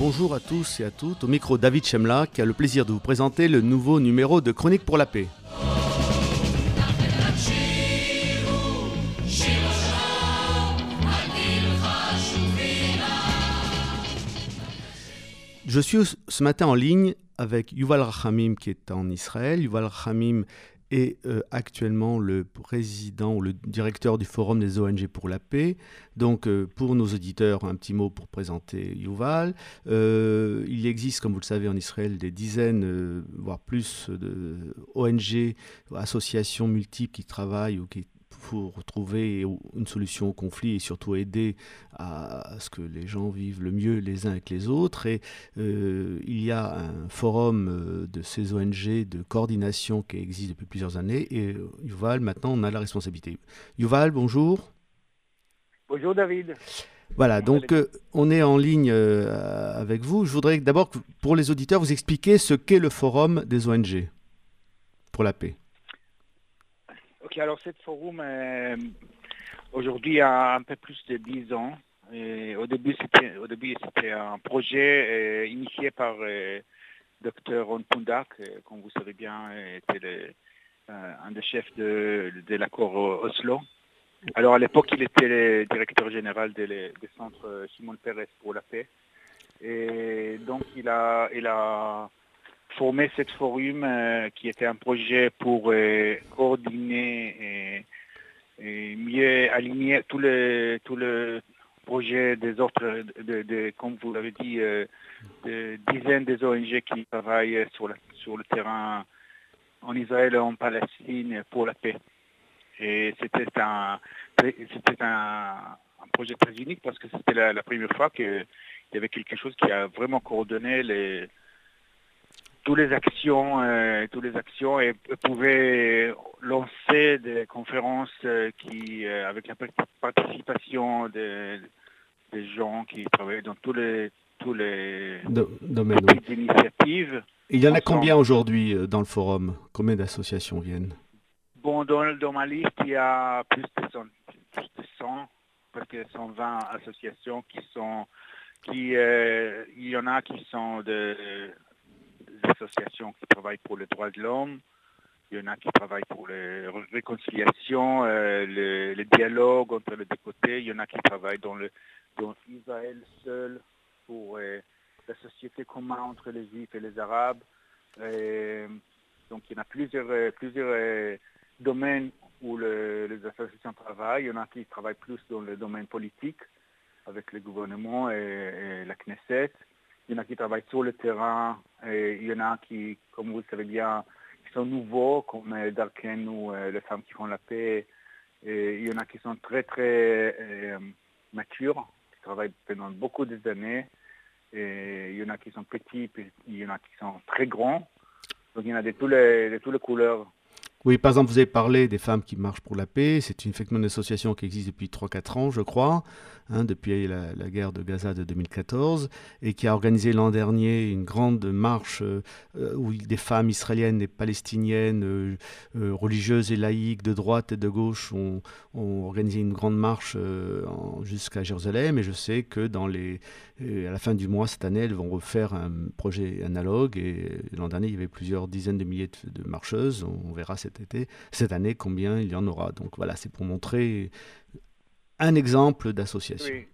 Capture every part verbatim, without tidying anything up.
Bonjour à tous et à toutes, au micro David Chemla qui a le plaisir de vous présenter le nouveau numéro de Chronique pour la paix. Je suis ce matin en ligne avec Yuval Rachamim qui est en Israël. Yuval Rachamim est euh, actuellement le président ou le directeur du Forum des O N G pour la paix. Donc euh, pour nos auditeurs, un petit mot pour présenter Yuval. Euh, il existe, comme vous le savez, en Israël des dizaines, euh, voire plus de O N G, associations multiples qui travaillent ou qui pour trouver une solution au conflit et surtout aider à ce que les gens vivent le mieux les uns avec les autres. Et euh, il y a un forum de ces O N G de coordination qui existe depuis plusieurs années. Et Yuval, maintenant, on a la responsabilité. Yuval, bonjour. Bonjour David. Voilà, donc euh, on est en ligne euh, avec vous. Je voudrais d'abord, pour les auditeurs, vous expliquer ce qu'est le forum des O N G pour la paix. Ok, alors ce forum euh, aujourd'hui a un peu plus de dix ans. Et au début, c'était au début c'était un projet euh, initié par euh, docteur Ron Pundak, euh, comme vous savez bien, était le, euh, un des chefs de, de l'accord Oslo. Alors à l'époque, il était le directeur général du centre Shimon Peres pour la paix. Et donc il a, il a formé ce forum euh, qui était un projet pour euh, coordonner et, et mieux aligner tous les tous les projets des autres, de, de, de, comme vous l'avez dit, euh, de dizaines de O N G qui travaillent sur, la, sur le terrain en Israël et en Palestine pour la paix. Et c'était un, c'était un, un projet très unique parce que c'était la, la première fois qu'il y avait quelque chose qui a vraiment coordonné les toutes les actions, euh, toutes les actions et pouvait lancer des conférences euh, qui, euh, avec la participation des, des gens qui travaillent dans tous les tous les Do- domaines, petites oui. initiatives. Il y en a ensemble. combien aujourd'hui euh, dans le forum? Combien d'associations viennent? Bon, dans, dans ma liste, il y a plus de cent, plus de cent presque cent vingt associations qui sont, qui, euh, il y en a qui sont de des associations qui travaillent pour les droits de l'homme, il y en a qui travaillent pour la réconciliation, euh, le, le dialogue entre les deux côtés, il y en a qui travaillent dans, le, dans Israël seul pour euh, la société commune entre les Juifs et les Arabes. Et, donc il y en a plusieurs, plusieurs euh, domaines où le, les associations travaillent. Il y en a qui travaillent plus dans le domaine politique avec le gouvernement et, et la Knesset. Il y en a qui travaillent sur le terrain, et il y en a qui, comme vous le savez bien, qui sont nouveaux, comme Darken ou euh, les femmes qui font la paix. Et il y en a qui sont très, très euh, matures, qui travaillent pendant beaucoup d'années. Et il y en a qui sont petits, il y en a qui sont très grands. Donc il y en a de toutes les, de toutes les couleurs. Oui, par exemple, vous avez parlé des femmes qui marchent pour la paix. C'est une, effectivement une association qui existe depuis trois quatre ans, je crois, hein, depuis la, la guerre de Gaza de deux mille quatorze, et qui a organisé l'an dernier une grande marche euh, où des femmes israéliennes et palestiniennes, euh, euh, religieuses et laïques, de droite et de gauche, ont, ont organisé une grande marche euh, en- jusqu'à Jérusalem. Et je sais que dans les, euh, à la fin du mois, cette année, elles vont refaire un projet analogue. Et l'an dernier, il y avait plusieurs dizaines de milliers de, de marcheuses. On, on verra cette été, cette année, combien il y en aura. Donc voilà, c'est pour montrer un exemple d'association. Oui.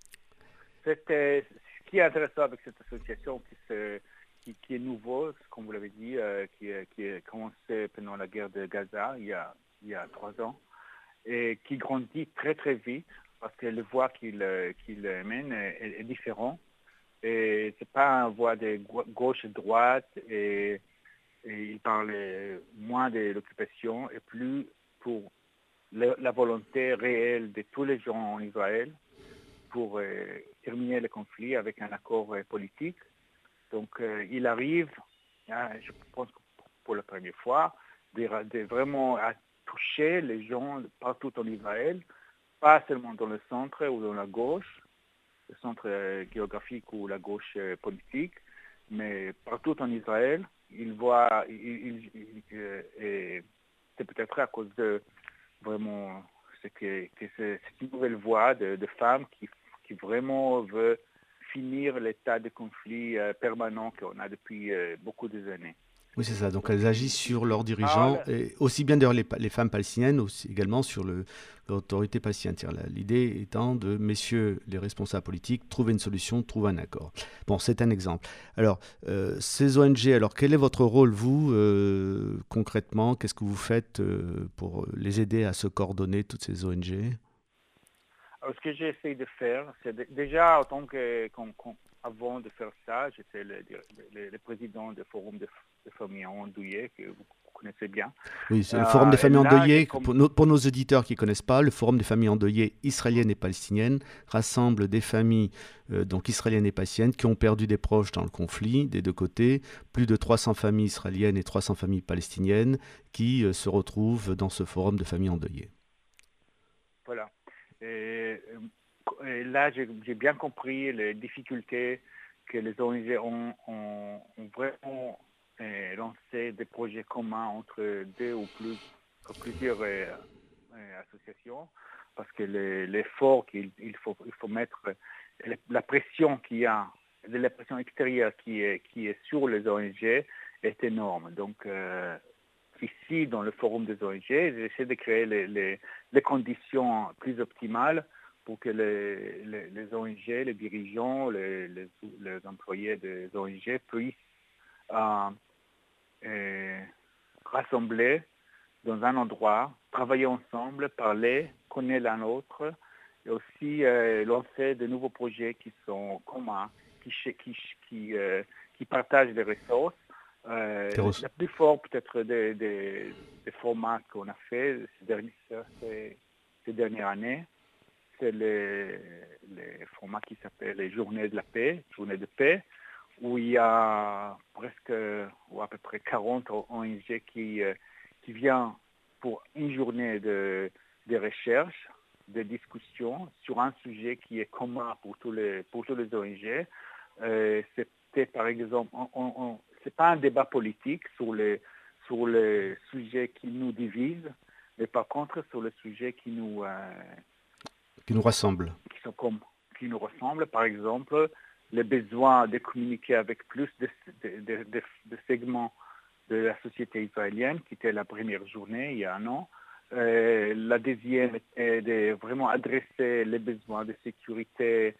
C'était, ce qui est intéressant avec cette association qui, se, qui, qui est nouveau, comme vous l'avez dit, euh, qui, qui a commencé pendant la guerre de Gaza il y a, il y a trois ans, et qui grandit très très vite parce que le voie qu'il, qu'il mène est, est différent. Et c'est pas un voie de gauche et droite, et, et il parle moins de l'occupation et plus pour la, la volonté réelle de tous les gens en Israël pour euh, terminer le conflit avec un accord euh, politique. Donc euh, il arrive, hein, je pense que pour la première fois, de, de vraiment à toucher les gens partout en Israël, pas seulement dans le centre ou dans la gauche, le centre euh, géographique ou la gauche euh, politique, mais partout en Israël. Il voit, il, il, il, euh, et c'est peut-être à cause de vraiment c'est que, que c'est, c'est une nouvelle voie de, de femmes qui, qui vraiment veut finir l'état de conflit euh, permanent qu'on a depuis euh, beaucoup d'années. Oui, c'est ça. Donc Donc, elles agissent qui, qui, sur qui leurs dirigeants, parle, et aussi bien d'ailleurs les, les femmes palestiniennes, aussi également sur le- l'autorité palestinienne. C'est-à-dire la- L'idée étant de, messieurs les responsables politiques, trouver une solution, trouver un accord. Bon, c'est un exemple. Alors, euh, ces O N G, alors quel est votre rôle, vous, euh, concrètement? Qu'est-ce que vous faites euh, pour les aider à se coordonner, toutes ces O N G? alors, ce que j'essaie de faire, c'est de- déjà, en tant que, qu'on- qu'on- avant de faire ça, j'étais le, le, le président du Forum de, de familles endeuillées, que vous connaissez bien. Oui, c'est le Forum Euh, des et familles là, j'ai endeuillées. comme... Pour nos, pour nos auditeurs qui ne connaissent pas, le Forum des familles endeuillées israéliennes et palestiniennes rassemble des familles euh, donc israéliennes et palestiniennes qui ont perdu des proches dans le conflit des deux côtés, plus de trois cents familles israéliennes et trois cents familles palestiniennes qui euh, se retrouvent dans ce Forum de familles endeuillées. Voilà. Et, et là, j'ai j'ai bien compris les difficultés que les O N G ont, ont, ont vraiment euh, lancé des projets communs entre deux ou, plus, ou plusieurs euh, euh, associations, parce que le- l'effort qu'il il faut, il faut mettre, euh, la pression qu'il y a, la pression extérieure qui est, qui est sur les O N G est énorme. Donc, euh, ici, dans le forum des O N G, j'essaie de créer les, les, les conditions plus optimales pour que les, les, les O N G, les dirigeants, les, les, les employés des O N G puissent euh, euh, rassembler dans un endroit, travailler ensemble, parler, connaître l'un l'autre, et aussi euh, lancer de nouveaux projets qui sont communs, qui, qui, qui, euh, qui partagent des ressources. Euh, le plus fort peut-être des, des, des formats qu'on a fait ces dernières, ces, ces dernières années, c'est les, les formats qui s'appellent les journées de la paix, journées de paix, où il y a presque, ou à peu près quarante O N G qui, euh, qui viennent pour une journée de, de recherche, de discussion sur un sujet qui est commun pour tous les, pour tous les O N G. Euh, c'était par exemple, on, on, on, c'est pas un débat politique sur les, sur les sujets qui nous divisent, mais par contre sur les sujets qui nous, euh, qui nous rassemblent. Qui, sont comme, qui nous ressemblent, par exemple, le besoin de communiquer avec plus de, de, de, de, de segments de la société israélienne, qui était la première journée il y a un an. Euh, la deuxième est de vraiment adresser les besoins de sécurité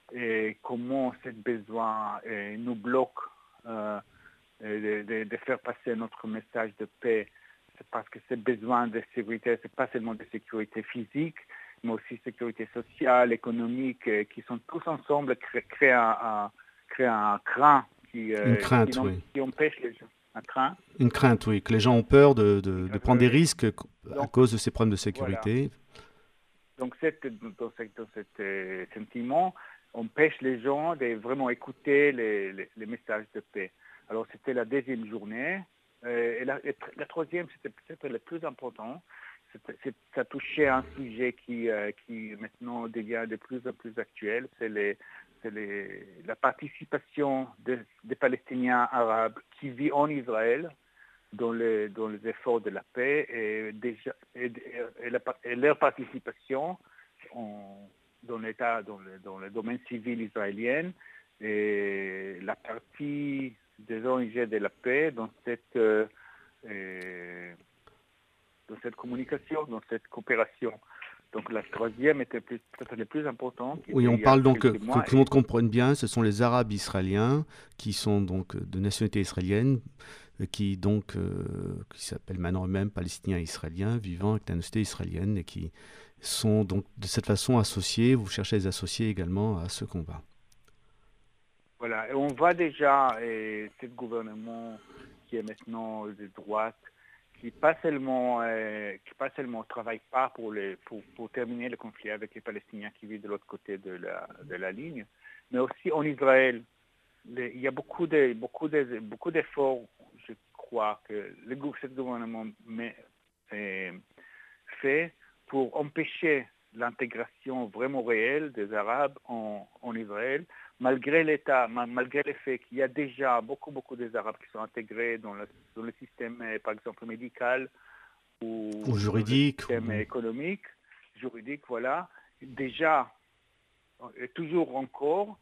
et comment ces besoins euh, nous bloquent euh, de, de, de faire passer notre message de paix. C'est parce que ces besoins de sécurité, ce n'est pas seulement de sécurité physique, mais aussi sécurité sociale, économique, euh, qui sont tous ensemble, créent, créent, un, un, créent un craint qui, euh, Une crainte, qui, oui. qui empêche les gens. Un craint. Une crainte, oui, que les gens ont peur de, de, de prendre des risques à Donc, cause de ces problèmes de sécurité. Voilà. Donc, cette, dans, cette, dans cet euh, sentiment, empêche les gens de vraiment écouter les, les, les messages de paix. Alors, c'était la deuxième journée. Euh, et la, et la troisième, c'était peut-être le plus important. C'est, ça touchait un sujet qui, euh, qui maintenant devient de plus en plus actuel. C'est, les, c'est les, la participation de, des Palestiniens arabes qui vivent en Israël dans les, dans les efforts de la paix et, déjà, et, et, la, et leur participation en, dans, l'état, dans, le, dans le domaine civil israélien et la partie des O N G de la paix dans cette, euh, dans cette communication, dans cette coopération. Donc la troisième était plus, peut-être le plus important. Oui, on parle donc, que, que tout le monde comprenne bien, ce sont les Arabes israéliens qui sont donc de nationalité israélienne, qui donc euh, qui s'appellent maintenant eux-mêmes Palestiniens et Israéliens, vivant avec la nationalité israélienne et qui sont donc de cette façon associés. Vous cherchez à les associer également à ce combat. Voilà, et on voit déjà et ce gouvernement qui est maintenant de droite, qui pas seulement euh, qui pas seulement travaille pas pour les pour, pour terminer le conflit avec les Palestiniens qui vivent de l'autre côté de la de la ligne, mais aussi en Israël. Les, il y a beaucoup de beaucoup de beaucoup d'efforts, je crois que le ce gouvernement met, euh, fait pour empêcher l'intégration vraiment réelle des Arabes en, en Israël, malgré l'État, malgré le fait qu'il y a déjà beaucoup, beaucoup des Arabes qui sont intégrés dans le, dans le système, par exemple, médical ou, ou juridique, le système ou... économique, juridique, voilà. Déjà, et toujours encore,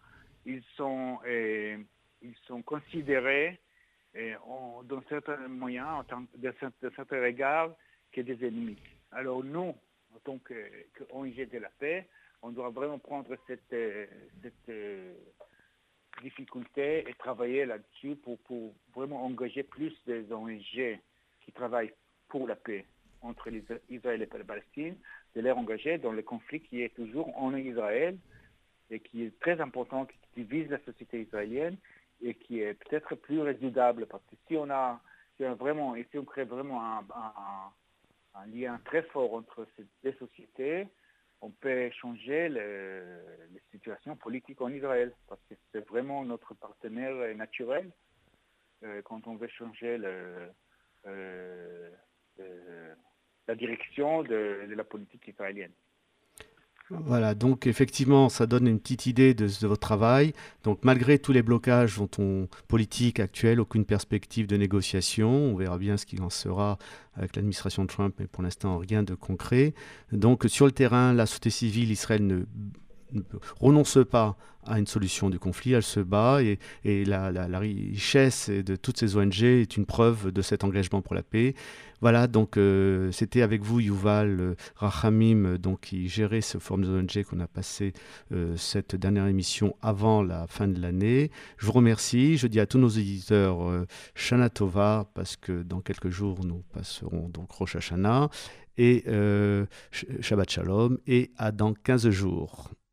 ils sont, euh, ils sont considérés euh, en, dans certains moyens, en tant, de, de certains regards, que des ennemis. Alors nous, en tant qu'O N G de la paix, on doit vraiment prendre cette, euh, cette euh, difficulté et travailler là-dessus pour, pour vraiment engager plus des O N G qui travaillent pour la paix entre Israël et la Palestine, de les engager dans le conflit qui est toujours en Israël et qui est très important, qui divise la société israélienne et qui est peut-être plus résoudable parce que si on a, si on a vraiment, et si on crée vraiment un, un, un lien très fort entre ces deux sociétés, on peut changer le, la situation politique en Israël parce que c'est vraiment notre partenaire naturel euh, quand on veut changer le, euh, euh, la direction de, de la politique israélienne. Voilà, donc effectivement, ça donne une petite idée de, de votre travail. Donc malgré tous les blocages dont on, politiques actuels, aucune perspective de négociation, on verra bien ce qu'il en sera avec l'administration Trump, mais pour l'instant rien de concret. Donc sur le terrain, la société civile, Israël ne, ne renonce pas à une solution du conflit, elle se bat et, et la, la, la richesse de toutes ces O N G est une preuve de cet engagement pour la paix. Voilà, donc euh, c'était avec vous Yuval euh, Rachamim, donc, qui gérait ce forum des O N G qu'on a passé euh, cette dernière émission avant la fin de l'année. Je vous remercie, je dis à tous nos éditeurs euh, Shana Tova, parce que dans quelques jours nous passerons donc Rosh Hashanah, et euh, Shabbat Shalom, et à dans quinze jours.